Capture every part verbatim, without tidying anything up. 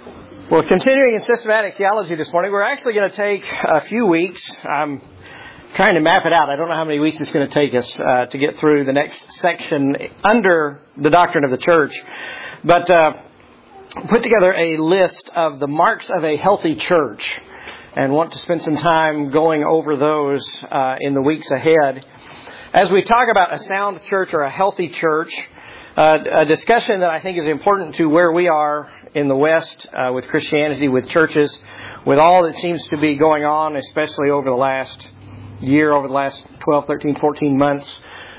Well, continuing in systematic theology this morning, we're actually going to take a few weeks. I'm trying to map it out. I don't know how many weeks it's going to take us uh, to get through the next section under the doctrine of the church. But uh, put together a list of the marks of a healthy church and want to spend some time going over those uh, in the weeks ahead. As we talk about a sound church or a healthy church, uh, a discussion that I think is important to where we are in the West uh, with Christianity, with churches, with all that seems to be going on, especially over the last year, over the last twelve, thirteen, fourteen months,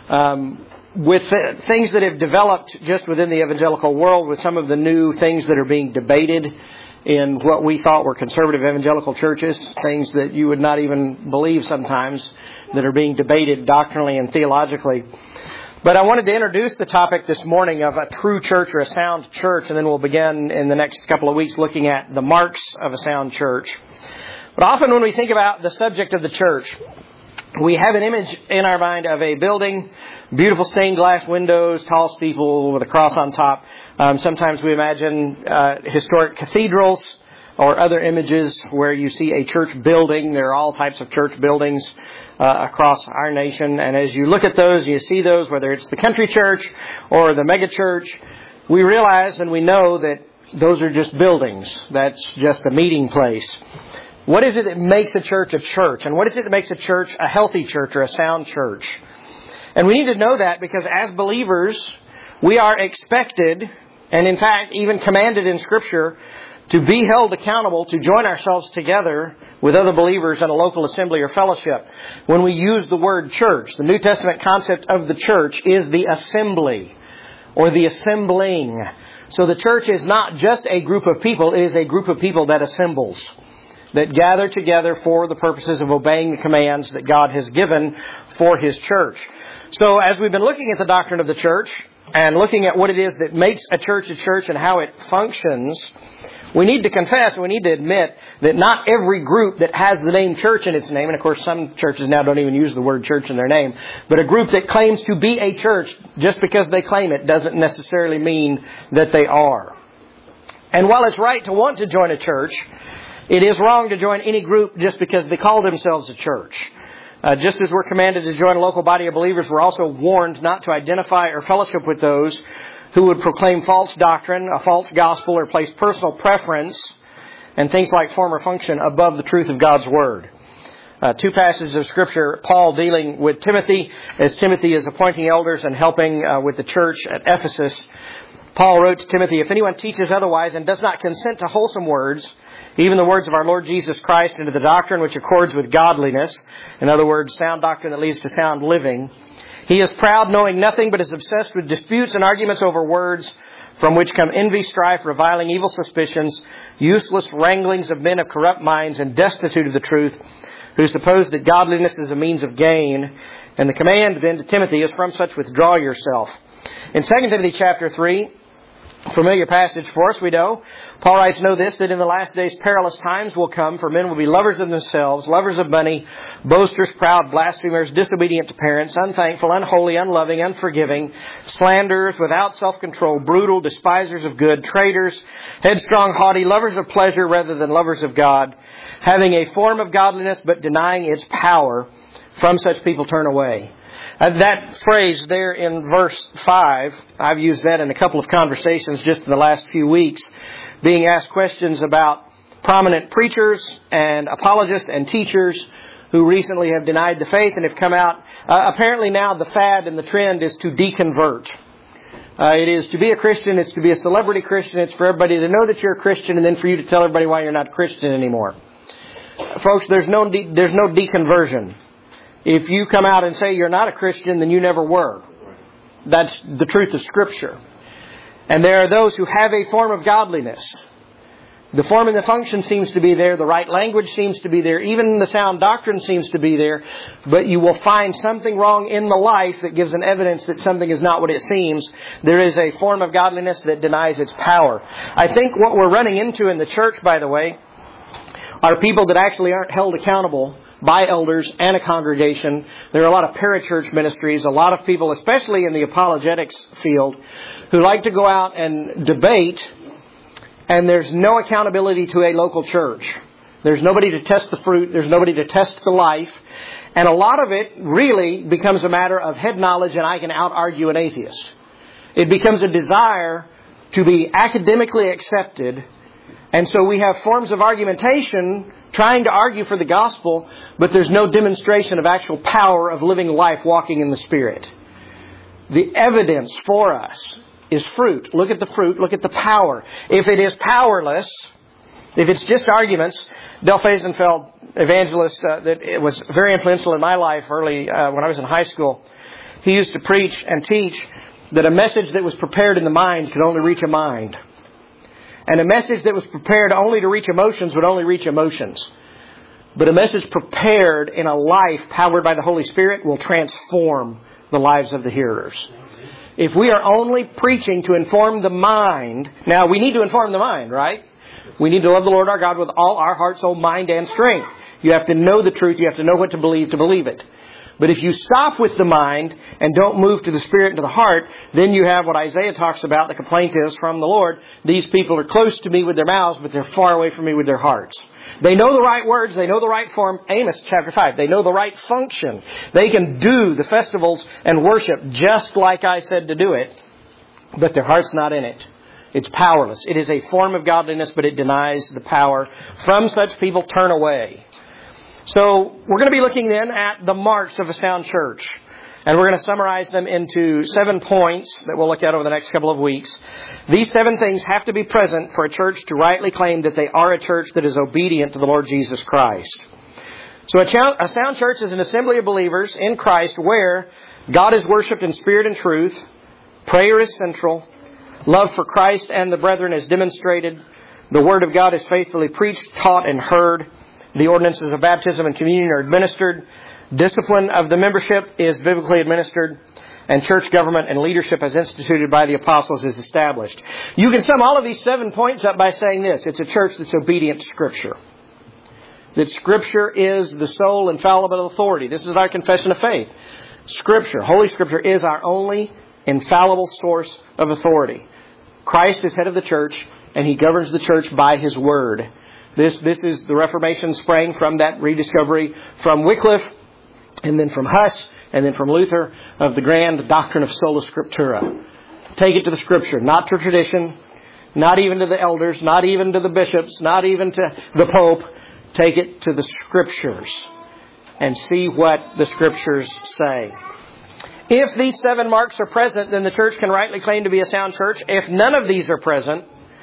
um, with th- things that have developed just within the evangelical world, with some of the new things that are being debated in what we thought were conservative evangelical churches, things that you would not even believe sometimes that are being debated doctrinally and theologically. But I wanted to introduce the topic this morning of a true church or a sound church, and then we'll begin in the next couple of weeks looking at the marks of a sound church. But often when we think about the subject of the church, we have an image in our mind of a building, beautiful stained glass windows, tall steeple with a cross on top. Um, sometimes we imagine uh, historic cathedrals or other images where you see a church building. There are all types of church buildings uh, across our nation. And as you look at those, you see those, whether it's the country church or the mega church, we realize and we know that those are just buildings. That's just a meeting place. What is it that makes a church a church? And what is it that makes a church a healthy church or a sound church? And we need to know that because as believers, we are expected, and in fact even commanded in Scripture, to be held accountable to join ourselves together with other believers in a local assembly or fellowship. When we use the word church, the New Testament concept of the church is the assembly or the assembling. So the church is not just a group of people, it is a group of people that assembles, that gather together for the purposes of obeying the commands that God has given for His church. So as we've been looking at the doctrine of the church and looking at what it is that makes a church a church and how it functions, we need to confess and we need to admit that not every group that has the name church in its name, and of course some churches now don't even use the word church in their name, but a group that claims to be a church just because they claim it doesn't necessarily mean that they are. And while it's right to want to join a church, it is wrong to join any group just because they call themselves a church. Uh, just as we're commanded to join a local body of believers, we're also warned not to identify or fellowship with those who would proclaim false doctrine, a false gospel, or place personal preference and things like form or function above the truth of God's Word. Uh, two passages of Scripture, Paul dealing with Timothy, as Timothy is appointing elders and helping uh, with the church at Ephesus. Paul wrote to Timothy, "If anyone teaches otherwise and does not consent to wholesome words, even the words of our Lord Jesus Christ, and to the doctrine which accords with godliness," in other words, sound doctrine that leads to sound living, "he is proud, knowing nothing, but is obsessed with disputes and arguments over words, from which come envy, strife, reviling, evil suspicions, useless wranglings of men of corrupt minds, and destitute of the truth, who suppose that godliness is a means of gain. And the command then to Timothy is, from such withdraw yourself." In Second Timothy chapter three, familiar passage for us, we know, Paul writes, "Know this, that in the last days perilous times will come, for men will be lovers of themselves, lovers of money, boasters, proud, blasphemers, disobedient to parents, unthankful, unholy, unloving, unforgiving, slanderers, without self-control, brutal, despisers of good, traitors, headstrong, haughty, lovers of pleasure rather than lovers of God, having a form of godliness but denying its power. From such people turn away." Uh, that phrase there in verse five, I've used that in a couple of conversations just in the last few weeks, being asked questions about prominent preachers and apologists and teachers who recently have denied the faith and have come out. Uh, apparently now the fad and the trend is to deconvert. Uh, it is to be a Christian, it's to be a celebrity Christian, it's for everybody to know that you're a Christian and then for you to tell everybody why you're not a Christian anymore. Folks, there's no de- there's no deconversion. If you come out and say you're not a Christian, then you never were. That's the truth of Scripture. And there are those who have a form of godliness. The form and the function seems to be there. The right language seems to be there. Even the sound doctrine seems to be there. But you will find something wrong in the life that gives an evidence that something is not what it seems. There is a form of godliness that denies its power. I think what we're running into in the church, by the way, are people that actually aren't held accountable by elders and a congregation. There are a lot of parachurch ministries, a lot of people, especially in the apologetics field, who like to go out and debate and there's no accountability to a local church. There's nobody to test the fruit. There's nobody to test the life. And a lot of it really becomes a matter of head knowledge, and I can out-argue an atheist. It becomes a desire to be academically accepted. And so we have forms of argumentation trying to argue for the gospel, but there's no demonstration of actual power of living life walking in the Spirit. The evidence for us is fruit. Look at the fruit. Look at the power. If it is powerless, if it's just arguments, Del Faisenfeld, evangelist uh, that it was very influential in my life early uh, when I was in high school, he used to preach and teach that a message that was prepared in the mind could only reach a mind. And a message that was prepared only to reach emotions would only reach emotions. But a message prepared in a life powered by the Holy Spirit will transform the lives of the hearers. If we are only preaching to inform the mind, now we need to inform the mind, right? We need to love the Lord our God with all our heart, soul, mind, and strength. You have to know the truth. You have to know what to believe to believe it. But if you stop with the mind and don't move to the Spirit and to the heart, then you have what Isaiah talks about. The complaint is from the Lord. These people are close to me with their mouths, but they're far away from me with their hearts. They know the right words. They know the right form. Amos chapter five. They know the right function. They can do the festivals and worship just like I said to do it, but their heart's not in it. It's powerless. It is a form of godliness, but it denies the power. From such people, turn away. So we're going to be looking then at the marks of a sound church. And we're going to summarize them into seven points that we'll look at over the next couple of weeks. These seven things have to be present for a church to rightly claim that they are a church that is obedient to the Lord Jesus Christ. So a, ch- a sound church is an assembly of believers in Christ where God is worshipped in spirit and truth. Prayer is central. Love for Christ and the brethren is demonstrated. The Word of God is faithfully preached, taught, and heard. The ordinances of baptism and communion are administered. Discipline of the membership is biblically administered. And church government and leadership as instituted by the apostles is established. You can sum all of these seven points up by saying this. It's a church that's obedient to Scripture. That Scripture is the sole infallible authority. This is our confession of faith. Scripture, Holy Scripture, is our only infallible source of authority. Christ is head of the church, and He governs the church by His Word. This, this is the Reformation sprang from that rediscovery from Wycliffe, and then from Huss, and then from Luther, of the grand doctrine of sola scriptura. Take it to the Scripture, not to tradition, not even to the elders, not even to the bishops, not even to the Pope. Take it to the Scriptures and see what the Scriptures say. If these seven marks are present, then the church can rightly claim to be a sound church. If none of these are present,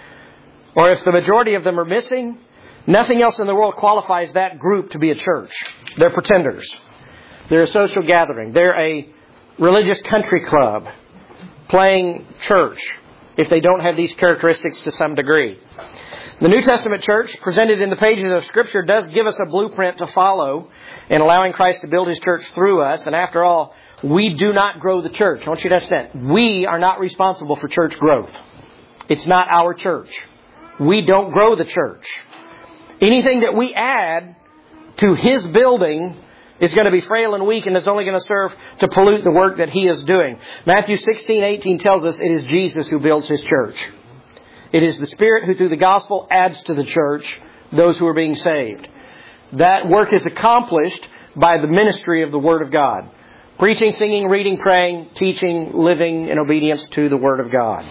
or if the majority of them are missing, nothing else in the world qualifies that group to be a church. They're pretenders. They're a social gathering. They're a religious country club playing church if they don't have these characteristics to some degree. The New Testament church, presented in the pages of Scripture, does give us a blueprint to follow in allowing Christ to build His church through us. And after all, we do not grow the church. I want you to understand, we are not responsible for church growth. It's not our church. We don't grow the church. Anything that we add to His building is going to be frail and weak and is only going to serve to pollute the work that He is doing. Matthew sixteen eighteen tells us it is Jesus who builds His church. It is the Spirit who through the gospel adds to the church those who are being saved. That work is accomplished by the ministry of the Word of God. Preaching, singing, reading, praying, teaching, living in obedience to the Word of God.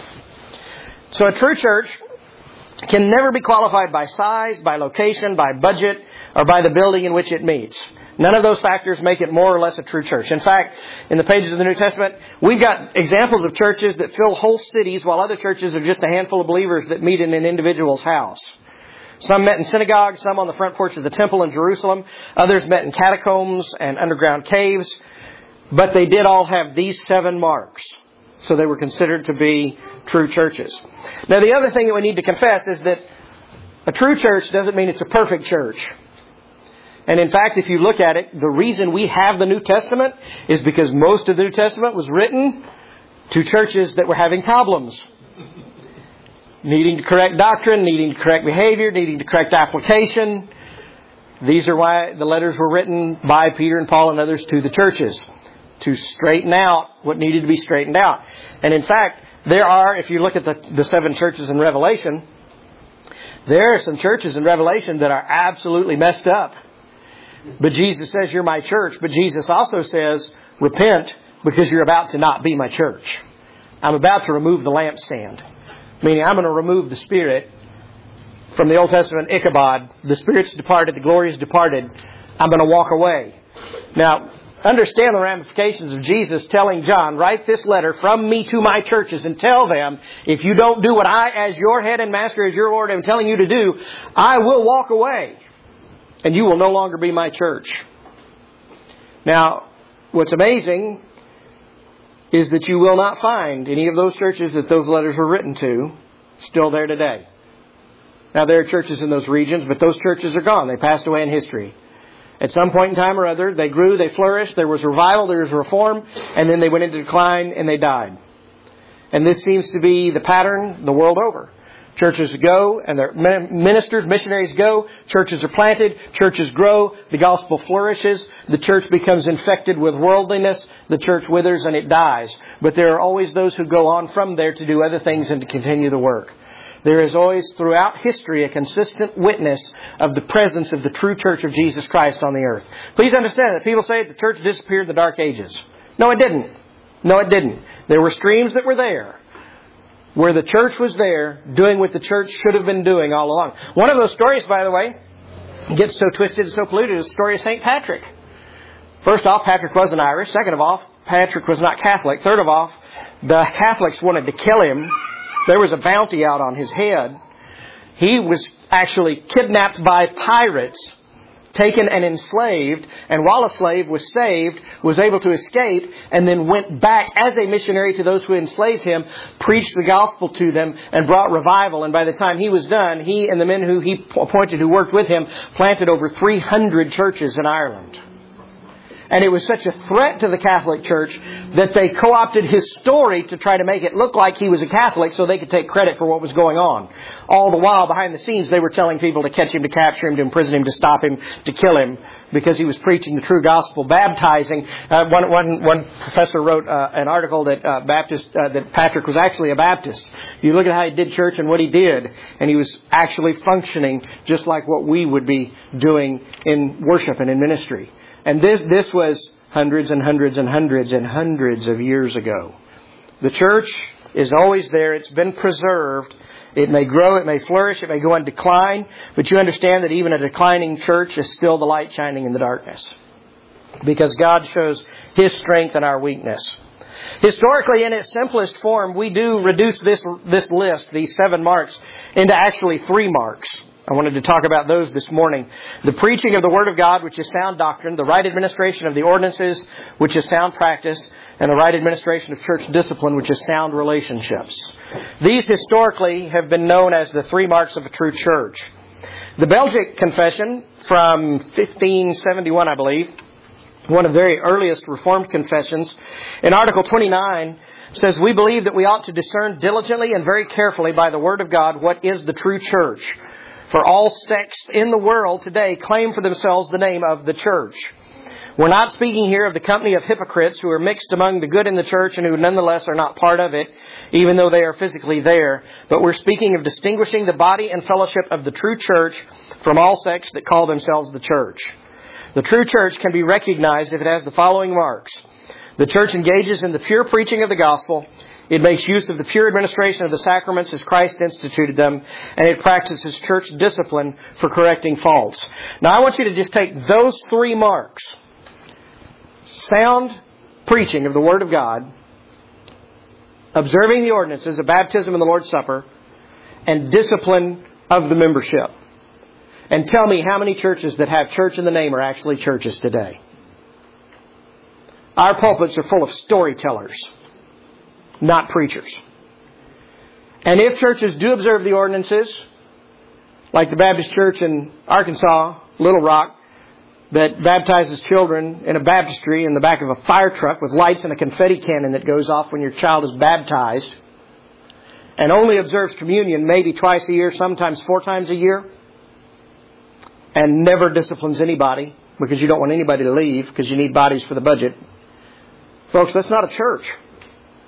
So a true church can never be qualified by size, by location, by budget, or by the building in which it meets. None of those factors make it more or less a true church. In fact, in the pages of the New Testament, we've got examples of churches that fill whole cities, while other churches are just a handful of believers that meet in an individual's house. Some met in synagogues, some on the front porch of the temple in Jerusalem. Others met in catacombs and underground caves. But they did all have these seven marks. So they were considered to be true churches. Now, the other thing that we need to confess is that a true church doesn't mean it's a perfect church. And in fact, if you look at it, the reason we have the New Testament is because most of the New Testament was written to churches that were having problems. Needing to correct doctrine, needing to correct behavior, needing to correct application. These are why the letters were written by Peter and Paul and others to the churches. To straighten out what needed to be straightened out. And in fact, there are, if you look at the, the seven churches in Revelation, There are some churches in Revelation that are absolutely messed up. But Jesus says, you're my church. But Jesus also says, repent because you're about to not be my church. I'm about to remove the lampstand. Meaning I'm going to remove the Spirit from the Old Testament Ichabod. The Spirit's departed, the glory is departed. I'm going to walk away. Now, understand the ramifications of Jesus telling John, write this letter from me to my churches and tell them, if you don't do what I, as your head and master, as your Lord, am telling you to do, I will walk away and you will no longer be my church. Now, what's amazing is that you will not find any of those churches that those letters were written to still there today. Now, there are churches in those regions, but those churches are gone. They passed away in history. At some point in time or other, they grew, they flourished, there was revival, there was reform, and then they went into decline and they died. And this seems to be the pattern the world over. Churches go and their ministers, missionaries go, churches are planted, churches grow, the gospel flourishes, the church becomes infected with worldliness, the church withers and it dies. But there are always those who go on from there to do other things and to continue the work. There is always throughout history a consistent witness of the presence of the true church of Jesus Christ on the earth. Please understand that people say the church disappeared in the dark ages. No, it didn't. No, it didn't. There were streams that were there where the church was there doing what the church should have been doing all along. One of those stories, by the way, gets so twisted and so polluted is the story of Saint Patrick. First off, Patrick wasn't Irish. Second of all, Patrick was not Catholic. Third of all, the Catholics wanted to kill him. There was a bounty out on his head. He was actually kidnapped by pirates, taken and enslaved, and while a slave was saved, was able to escape, and then went back as a missionary to those who enslaved him, preached the gospel to them, and brought revival. And by the time he was done, he and the men who he appointed who worked with him planted over three hundred churches in Ireland. And it was such a threat to the Catholic Church that they co-opted his story to try to make it look like he was a Catholic so they could take credit for what was going on. All the while, behind the scenes, they were telling people to catch him, to capture him, to imprison him, to stop him, to kill him, because he was preaching the true gospel, baptizing. Uh, one, one, one professor wrote uh, an article that uh, Baptist uh, that Patrick was actually a Baptist. You look at how he did church and what he did, and he was actually functioning just like what we would be doing in worship and in ministry. And this this was hundreds and hundreds and hundreds and hundreds of years ago. The church is always there. It's been preserved. It may grow, it may flourish, it may go on decline. But you understand that even a declining church is still the light shining in the darkness. Because God shows His strength in our weakness. Historically, in its simplest form, we do reduce this, this list, these seven marks, into actually three marks. I wanted to talk about those this morning. The preaching of the Word of God, which is sound doctrine. The right administration of the ordinances, which is sound practice. And the right administration of church discipline, which is sound relationships. These historically have been known as the three marks of a true church. The Belgic Confession from fifteen seventy-one, I believe, one of the very earliest Reformed confessions, in Article twenty-nine, says, we believe that we ought to discern diligently and very carefully by the Word of God what is the true church. For all sects in the world today claim for themselves the name of the church. We're not speaking here of the company of hypocrites who are mixed among the good in the church and who nonetheless are not part of it, even though they are physically there. But we're speaking of distinguishing the body and fellowship of the true church from all sects that call themselves the church. The true church can be recognized if it has the following marks. The church engages in the pure preaching of the gospel. It makes use of the pure administration of the sacraments as Christ instituted them, and it practices church discipline for correcting faults. Now, I want you to just take those three marks. Sound preaching of the Word of God, observing the ordinances of baptism and the Lord's Supper, and discipline of the membership. And tell me how many churches that have church in the name are actually churches today. Our pulpits are full of storytellers, not preachers. And if churches do observe the ordinances, like the Baptist Church in Arkansas, Little Rock, that baptizes children in a baptistry in the back of a fire truck with lights and a confetti cannon that goes off when your child is baptized, and only observes communion maybe twice a year, sometimes four times a year, and never disciplines anybody because you don't want anybody to leave because you need bodies for the budget. Folks, that's not a church.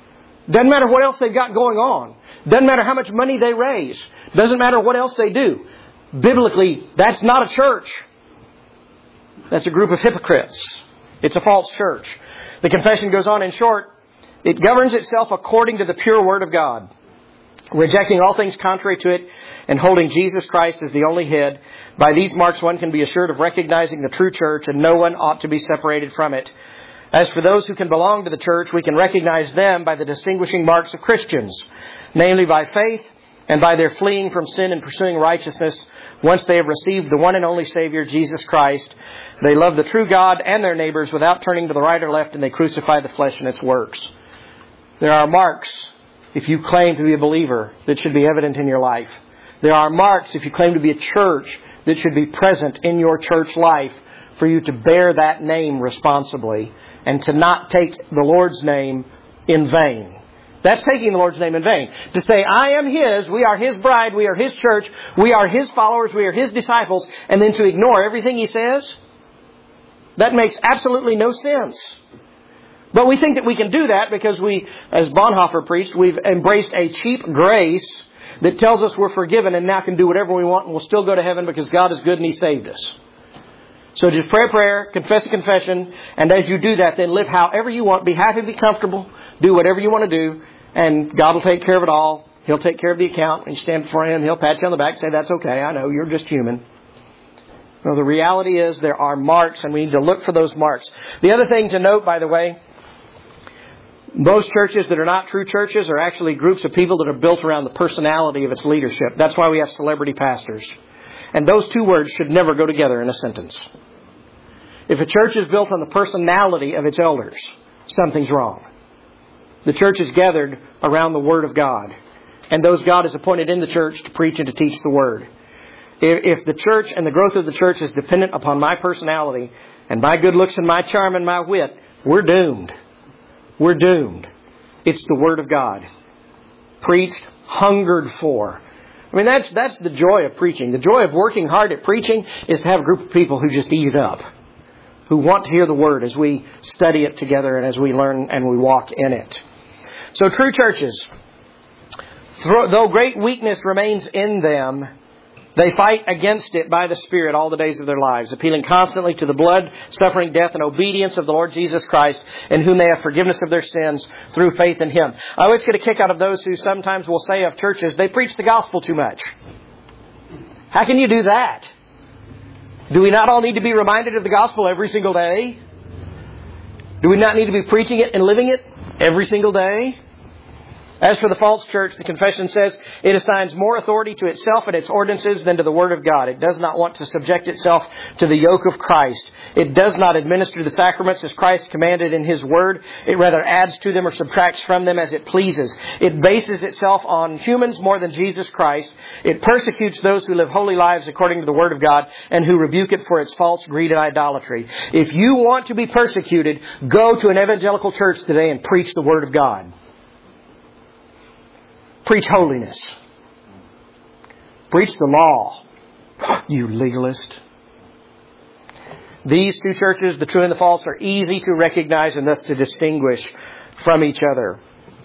Doesn't matter what else they've got going on. Doesn't matter how much money they raise. Doesn't matter what else they do. Biblically, that's not a church. That's a group of hypocrites. It's a false church. The confession goes on in short. It governs itself according to the pure Word of God, rejecting all things contrary to it and holding Jesus Christ as the only head. By these marks one can be assured of recognizing the true church, and no one ought to be separated from it. As for those who can belong to the church, we can recognize them by the distinguishing marks of Christians, namely by faith and by their fleeing from sin and pursuing righteousness. Once they have received the one and only Savior, Jesus Christ, they love the true God and their neighbors without turning to the right or left, and they crucify the flesh and its works. There are marks, if you claim to be a believer, that should be evident in your life. There are marks, if you claim to be a church, that should be present in your church life for you to bear that name responsibly and to not take the Lord's name in vain. That's taking the Lord's name in vain. To say, I am His, we are His bride, we are His church, we are His followers, we are His disciples, and then to ignore everything He says, that makes absolutely no sense. But we think that we can do that because we, as Bonhoeffer preached, we've embraced a cheap grace that tells us we're forgiven and now can do whatever we want and we'll still go to heaven because God is good and He saved us. So just pray a prayer, confess a confession, and as you do that, then live however you want. Be happy, be comfortable, do whatever you want to do, and God will take care of it all. He'll take care of the account. When you stand before Him, He'll pat you on the back and say, that's okay, I know, you're just human. Well, the reality is there are marks, and we need to look for those marks. The other thing to note, by the way, most churches that are not true churches are actually groups of people that are built around the personality of its leadership. That's why we have celebrity pastors. And those two words should never go together in a sentence. If a church is built on the personality of its elders, something's wrong. The church is gathered around the Word of God. And those God has appointed in the church to preach and to teach the Word. If the church and the growth of the church is dependent upon my personality and my good looks and my charm and my wit, we're doomed. We're doomed. It's the Word of God. Preached, hungered for. I mean, that's that's the joy of preaching. The joy of working hard at preaching is to have a group of people who just eat it up, who want to hear the Word as we study it together and as we learn and we walk in it. So true churches, though great weakness remains in them, they fight against it by the Spirit all the days of their lives, appealing constantly to the blood, suffering, death, and obedience of the Lord Jesus Christ, in whom they have forgiveness of their sins through faith in Him. I always get a kick out of those who sometimes will say of churches, they preach the gospel too much. How can you do that? Do we not all need to be reminded of the gospel every single day? Do we not need to be preaching it and living it every single day? As for the false church, the confession says it assigns more authority to itself and its ordinances than to the Word of God. It does not want to subject itself to the yoke of Christ. It does not administer the sacraments as Christ commanded in His Word. It rather adds to them or subtracts from them as it pleases. It bases itself on humans more than Jesus Christ. It persecutes those who live holy lives according to the Word of God and who rebuke it for its false greed and idolatry. If you want to be persecuted, go to an evangelical church today and preach the Word of God. Preach holiness. Preach the law. You legalist. These two churches, the true and the false, are easy to recognize and thus to distinguish from each other.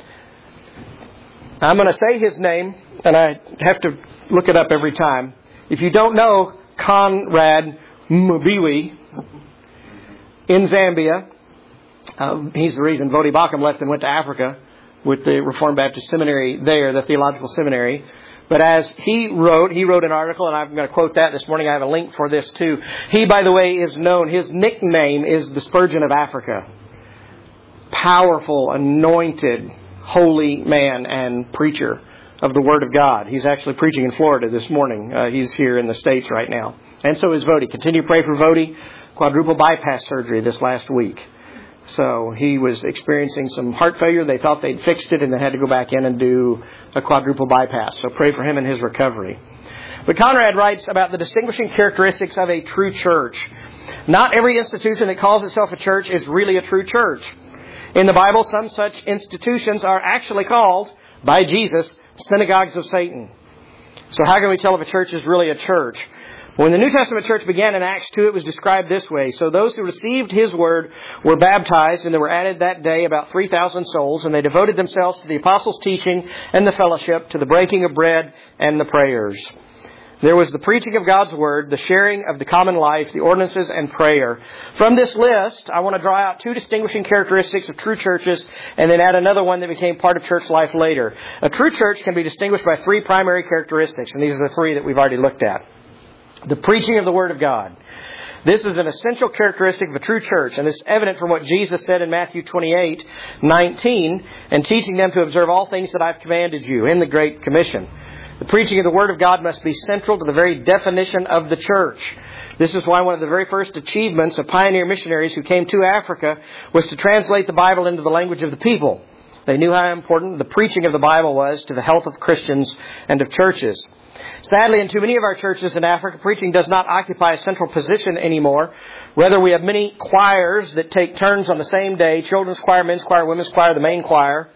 I'm going to say his name, and I have to look it up every time. If you don't know Conrad Mbiwi in Zambia, um, he's the reason Vodi Bakum left and went to Africa with the Reformed Baptist Seminary there, the Theological Seminary. But as he wrote, he wrote an article, and I'm going to quote that this morning. I have a link for this too. He, by the way, is known, his nickname is the Spurgeon of Africa. Powerful, anointed, holy man and preacher of the Word of God. He's actually preaching in Florida this morning. Uh, he's here in the States right now. And so is Vodi. Continue to pray for Vodi. Quadruple bypass surgery this last week. So he was experiencing some heart failure. They thought they'd fixed it and they had to go back in and do a quadruple bypass. So pray for him and his recovery. But Conrad writes about the distinguishing characteristics of a true church. Not every institution that calls itself a church is really a true church. In the Bible, some such institutions are actually called, by Jesus, synagogues of Satan. So how can we tell if a church is really a church? When the New Testament church began in Acts two, it was described this way. So those who received His word were baptized, and there were added that day about three thousand souls, and they devoted themselves to the apostles' teaching and the fellowship, to the breaking of bread and the prayers. There was the preaching of God's word, the sharing of the common life, the ordinances, and prayer. From this list, I want to draw out two distinguishing characteristics of true churches and then add another one that became part of church life later. A true church can be distinguished by three primary characteristics, and these are the three that we've already looked at. The preaching of the Word of God. This is an essential characteristic of a true church, and this is evident from what Jesus said in Matthew twenty-eight nineteen, and teaching them to observe all things that I've commanded you in the Great Commission. The preaching of the Word of God must be central to the very definition of the church. This is why one of the very first achievements of pioneer missionaries who came to Africa was to translate the Bible into the language of the people. They knew how important the preaching of the Bible was to the health of Christians and of churches. Sadly, in too many of our churches in Africa, preaching does not occupy a central position anymore. Rather, we have many choirs that take turns on the same day, children's choir, men's choir, women's choir, the main choir,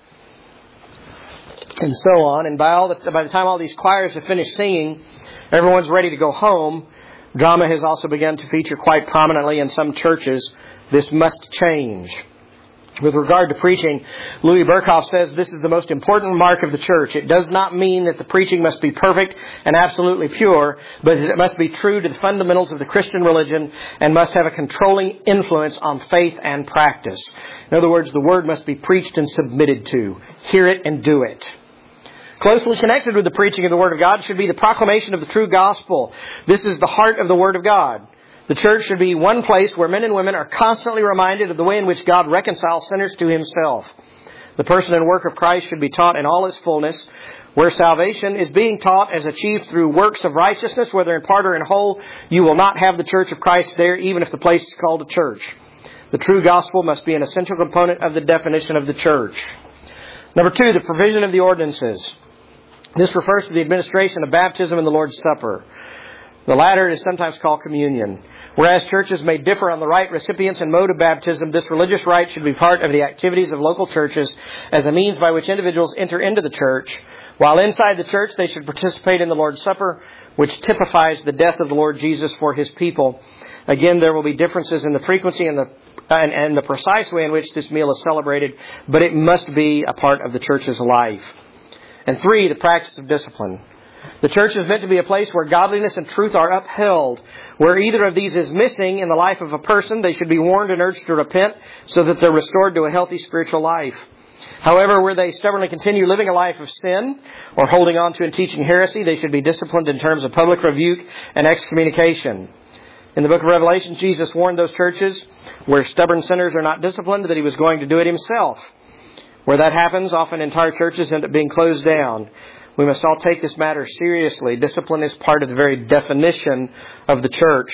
and so on. And by, all the, by the time all these choirs have finished singing, everyone's ready to go home. Drama has also begun to feature quite prominently in some churches. This must change. With regard to preaching, Louis Berkhoff says this is the most important mark of the church. It does not mean that the preaching must be perfect and absolutely pure, but it must be true to the fundamentals of the Christian religion and must have a controlling influence on faith and practice. In other words, the Word must be preached and submitted to. Hear it and do it. Closely connected with the preaching of the Word of God should be the proclamation of the true gospel. This is the heart of the Word of God. The church should be one place where men and women are constantly reminded of the way in which God reconciles sinners to Himself. The person and work of Christ should be taught in all its fullness. Where salvation is being taught as achieved through works of righteousness, whether in part or in whole, you will not have the church of Christ there, even if the place is called a church. The true gospel must be an essential component of the definition of the church. Number two, the provision of the ordinances. This refers to the administration of baptism and the Lord's Supper. The latter is sometimes called communion. Whereas churches may differ on the right recipients and mode of baptism, this religious rite should be part of the activities of local churches as a means by which individuals enter into the church. While inside the church, they should participate in the Lord's Supper, which typifies the death of the Lord Jesus for His people. Again, there will be differences in the frequency and the and, and the precise way in which this meal is celebrated, but it must be a part of the church's life. And three, the practice of discipline. The church is meant to be a place where godliness and truth are upheld. Where either of these is missing in the life of a person, they should be warned and urged to repent so that they're restored to a healthy spiritual life. However, where they stubbornly continue living a life of sin or holding on to and teaching heresy, they should be disciplined in terms of public rebuke and excommunication. In the book of Revelation, Jesus warned those churches where stubborn sinners are not disciplined that He was going to do it Himself. Where that happens, often entire churches end up being closed down. We must all take this matter seriously. Discipline is part of the very definition of the church.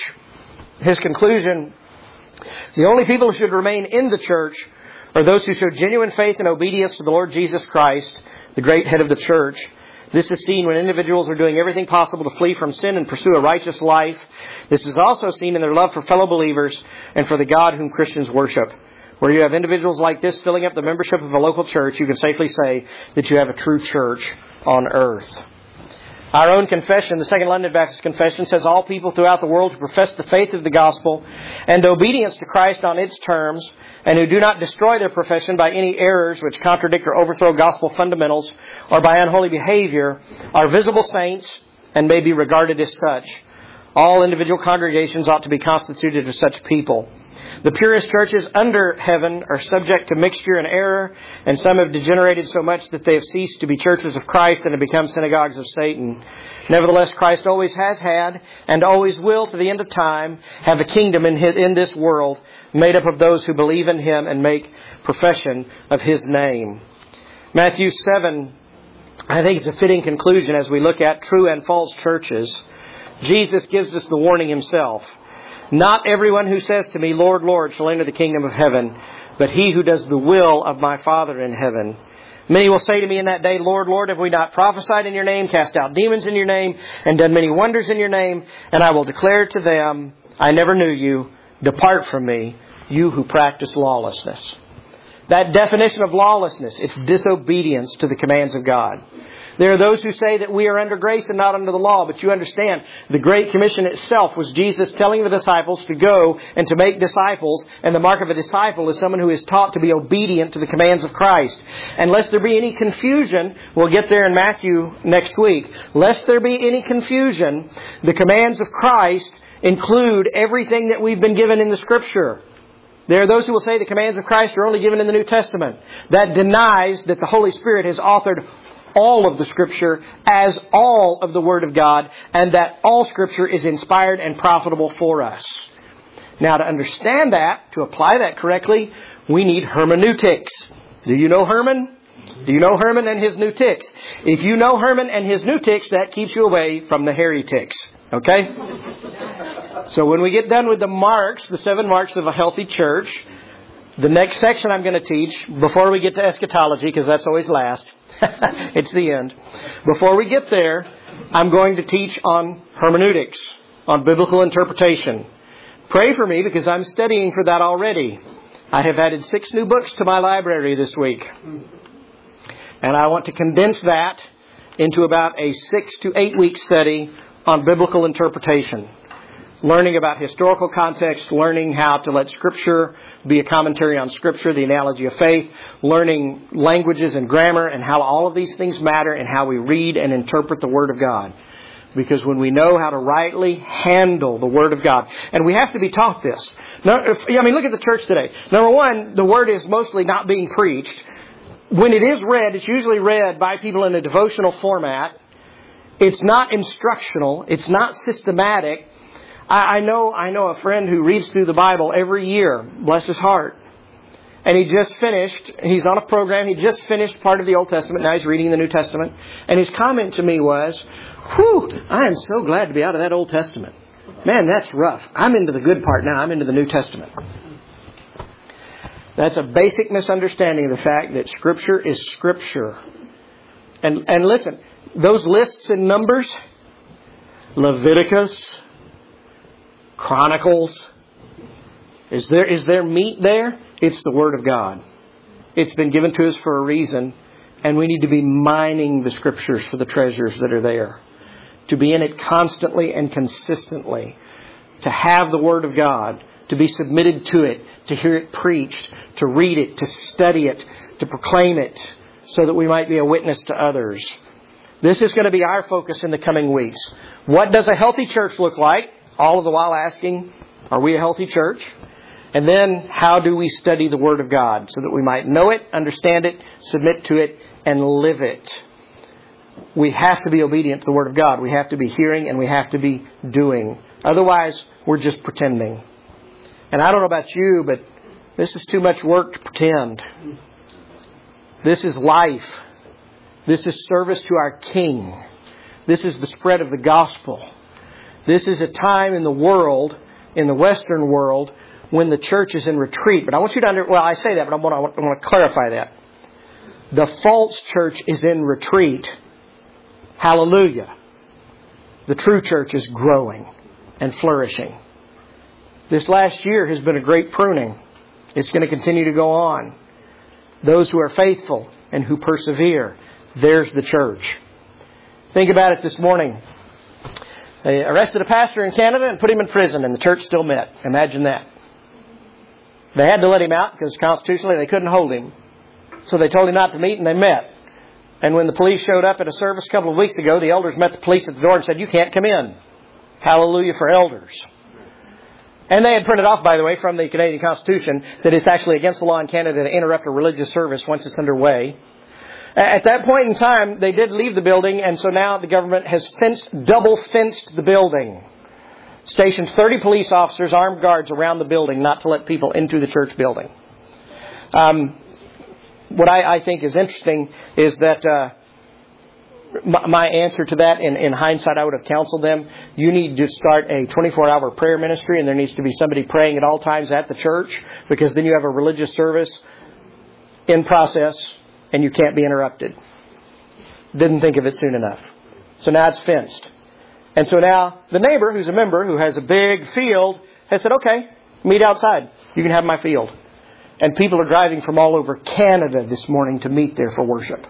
His conclusion, the only people who should remain in the church are those who show genuine faith and obedience to the Lord Jesus Christ, the great head of the church. This is seen when individuals are doing everything possible to flee from sin and pursue a righteous life. This is also seen in their love for fellow believers and for the God whom Christians worship. Where you have individuals like this filling up the membership of a local church, you can safely say that you have a true church on earth. Our own confession, the Second London Baptist Confession, says all people throughout the world who profess the faith of the gospel and obedience to Christ on its terms, and who do not destroy their profession by any errors which contradict or overthrow gospel fundamentals or by unholy behavior, are visible saints and may be regarded as such. All individual congregations ought to be constituted of such people. The purest churches under heaven are subject to mixture and error, and some have degenerated so much that they have ceased to be churches of Christ and have become synagogues of Satan. Nevertheless, Christ always has had, and always will to the end of time, have a kingdom in, his, in this world made up of those who believe in Him and make profession of His name. Matthew seven, I think, is a fitting conclusion as we look at true and false churches. Jesus gives us the warning Himself. Not everyone who says to me, Lord, Lord, shall enter the kingdom of heaven, but he who does the will of my Father in heaven. Many will say to me in that day, Lord, Lord, have we not prophesied in your name, cast out demons in your name, and done many wonders in your name? And I will declare to them, I never knew you. Depart from me, you who practice lawlessness. That definition of lawlessness, it's disobedience to the commands of God. There are those who say that we are under grace and not under the law, but you understand the Great Commission itself was Jesus telling the disciples to go and to make disciples, and the mark of a disciple is someone who is taught to be obedient to the commands of Christ. And lest there be any confusion, we'll get there in Matthew next week, lest there be any confusion, the commands of Christ include everything that we've been given in the Scripture. There are those who will say the commands of Christ are only given in the New Testament. That denies that the Holy Spirit has authored all of the Scripture as all of the Word of God, and that all Scripture is inspired and profitable for us. Now, to understand that, to apply that correctly, we need hermeneutics. Do you know Herman? Do you know Herman and his new ticks? If you know Herman and his new ticks, that keeps you away from the hairy ticks. Okay? So when we get done with the marks, the seven marks of a healthy church, the next section I'm going to teach, before we get to eschatology, because that's always last, it's the end. Before we get there, I'm going to teach on hermeneutics, on biblical interpretation. Pray for me because I'm studying for that already. I have added six new books to my library this week. And I want to condense that into about a six to eight week study on biblical interpretation. Learning about historical context, learning how to let Scripture be a commentary on Scripture, the analogy of faith, learning languages and grammar and how all of these things matter and how we read and interpret the Word of God. Because when we know how to rightly handle the Word of God, and we have to be taught this. Now, if, I mean, look at the church today. Number one, the Word is mostly not being preached. When it is read, it's usually read by people in a devotional format. It's not instructional. It's not systematic. I know I know a friend who reads through the Bible every year. Bless his heart. And he just finished, he's on a program, he just finished part of the Old Testament, now he's reading the New Testament. And his comment to me was, whew, I am so glad to be out of that Old Testament. Man, that's rough. I'm into the good part now, I'm into the New Testament. That's a basic misunderstanding of the fact that Scripture is Scripture. And, and listen, those lists in Numbers, Leviticus, Chronicles, is there is there meat there? It's the Word of God. It's been given to us for a reason, and we need to be mining the Scriptures for the treasures that are there. To be in it constantly and consistently. To have the Word of God. To be submitted to it. To hear it preached. To read it. To study it. To proclaim it. So that we might be a witness to others. This is going to be our focus in the coming weeks. What does a healthy church look like? All of the while asking, are we a healthy church? And then, how do we study the Word of God so that we might know it, understand it, submit to it, and live it? We have to be obedient to the Word of God. We have to be hearing and we have to be doing. Otherwise, we're just pretending. And I don't know about you, but this is too much work to pretend. This is life. This is service to our King. This is the spread of the gospel. This is a time in the world, in the Western world, when the church is in retreat. But I want you to under, well, I say that, but I want, to, I want to clarify that. The false church is in retreat. Hallelujah. The true church is growing and flourishing. This last year has been a great pruning. It's going to continue to go on. Those who are faithful and who persevere, there's the church. Think about it this morning. They arrested a pastor in Canada and put him in prison, and the church still met. Imagine that. They had to let him out because constitutionally they couldn't hold him. So they told him not to meet, and they met. And when the police showed up at a service a couple of weeks ago, the elders met the police at the door and said, you can't come in. Hallelujah for elders. And they had printed off, by the way, from the Canadian Constitution that it's actually against the law in Canada to interrupt a religious service once it's underway. At that point in time, they did leave the building, and so now the government has fenced, double-fenced the building. Stations thirty police officers, armed guards around the building, not to let people into the church building. Um, what I, I think is interesting is that uh, my, my answer to that, in, in hindsight, I would have counseled them, you need to start a twenty-four hour prayer ministry, and there needs to be somebody praying at all times at the church, because then you have a religious service in process, and you can't be interrupted. Didn't think of it soon enough. So now it's fenced. And so now the neighbor, who's a member, who has a big field, has said, okay, meet outside. You can have my field. And people are driving from all over Canada this morning to meet there for worship.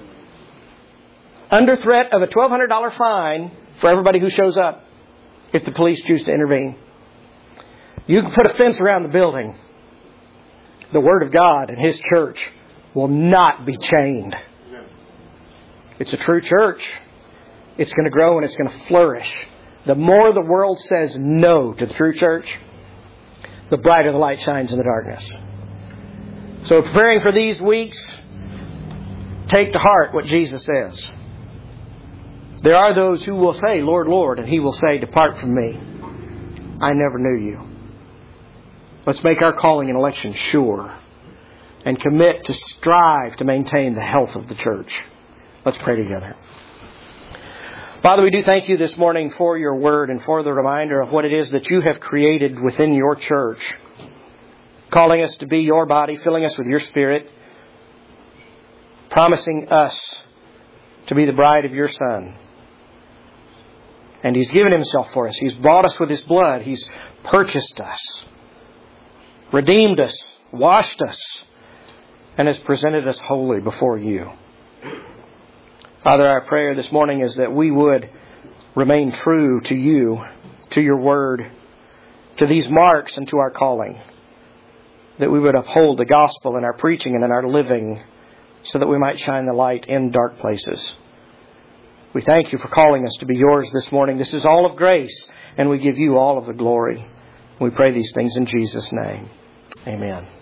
Under threat of a twelve hundred dollars fine for everybody who shows up if the police choose to intervene. You can put a fence around the building. The Word of God and His church will not be chained. It's a true church. It's going to grow and it's going to flourish. The more the world says no to the true church, the brighter the light shines in the darkness. So preparing for these weeks, take to heart what Jesus says. There are those who will say, Lord, Lord, and He will say, depart from me. I never knew you. Let's make our calling and election sure and commit to strive to maintain the health of the church. Let's pray together. Father, we do thank You this morning for Your Word and for the reminder of what it is that You have created within Your church, calling us to be Your body, filling us with Your Spirit, promising us to be the bride of Your Son. And He's given Himself for us. He's bought us with His blood. He's purchased us, redeemed us, washed us, and has presented us holy before You. Father, our prayer this morning is that we would remain true to You, to Your Word, to these marks and to our calling. That we would uphold the gospel in our preaching and in our living so that we might shine the light in dark places. We thank You for calling us to be Yours this morning. This is all of grace, and we give You all of the glory. We pray these things in Jesus' name. Amen.